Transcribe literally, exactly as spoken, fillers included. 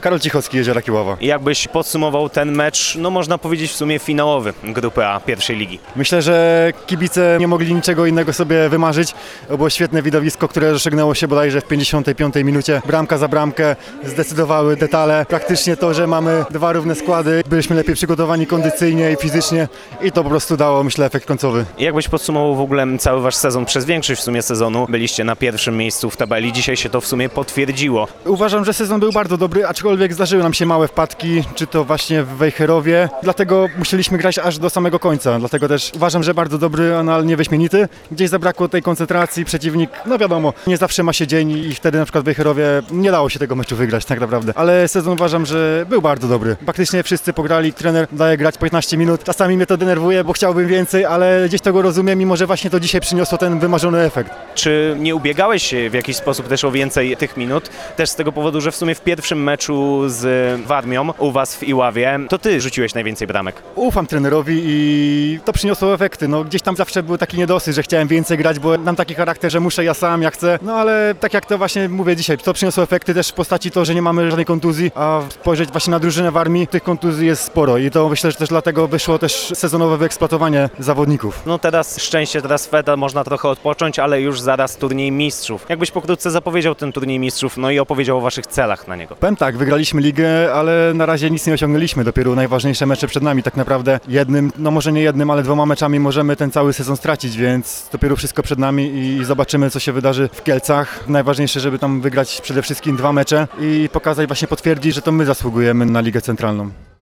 Karol Cichocki, Jeziora Kiława. I jakbyś podsumował ten mecz, no można powiedzieć w sumie finałowy Grupy A pierwszej ligi? Myślę, że kibice nie mogli niczego innego sobie wymarzyć. To było świetne widowisko, które rozstrzygnęło się bodajże w pięćdziesiątej piątej minucie. Bramka za bramkę, zdecydowały detale. Praktycznie to, że mamy dwa równe składy, byliśmy lepiej przygotowani kondycyjnie i fizycznie i to po prostu dało, myślę, efekt końcowy. I jakbyś podsumował w ogóle cały wasz sezon? Przez większość w sumie sezonu byliście na pierwszym miejscu w tabeli. Dzisiaj się to w sumie potwierdziło. Uważam, że sezon był bardzo dobry, aczkolwiek zdarzyły nam się małe wpadki, czy to właśnie w Wejherowie. Dlatego musieliśmy grać aż do samego końca. Dlatego też uważam, że bardzo dobry, ale nie wyśmienity. Gdzieś zabrakło tej koncentracji, przeciwnik, no wiadomo, nie zawsze ma się dzień i wtedy na przykład w Wejherowie nie dało się tego meczu wygrać tak naprawdę. Ale sezon uważam, że był bardzo dobry. Faktycznie wszyscy pograli, trener daje grać piętnaście minut. Czasami mnie to denerwuje, bo chciałbym więcej, ale gdzieś tego rozumiem, mimo że właśnie to dzisiaj przyniosło ten wymarzony efekt. Czy nie ubiegałeś się w jakiś sposób też o więcej tych minut? Też z tego powodu, że w sumie w pierwszym meczu z Warmią u was w Iławie to ty rzuciłeś najwięcej bramek. Ufam trenerowi i to przyniosło efekty. No, gdzieś tam zawsze był taki niedosyt, że chciałem więcej grać, bo mam taki charakter, że muszę ja sam, ja chcę. No ale tak jak to właśnie mówię dzisiaj, to przyniosło efekty też w postaci to, że nie mamy żadnej kontuzji, a spojrzeć właśnie na drużynę w Armii, tych kontuzji jest sporo i to myślę, że też dlatego wyszło też sezonowe wyeksploatowanie zawodników. No teraz szczęście, teraz Feda, można trochę odpocząć, ale już zaraz turniej mistrzów. Jakbyś pokrótce zapowiedział ten turniej mistrzów, no i opowiedział o waszych celach na niego. Powiem tak, wygraliśmy ligę, ale na razie nic nie osiągnęliśmy, dopiero najważniejsze mecze przed nami tak naprawdę. Jednym, no może nie jednym, ale dwoma meczami możemy ten cały sezon stracić, więc dopiero wszystko przed nami i zobaczymy, co się wydarzy w Kielcach. Najważniejsze, żeby tam wygrać przede wszystkim dwa mecze i pokazać, właśnie potwierdzić, że to my zasługujemy na Ligę Centralną.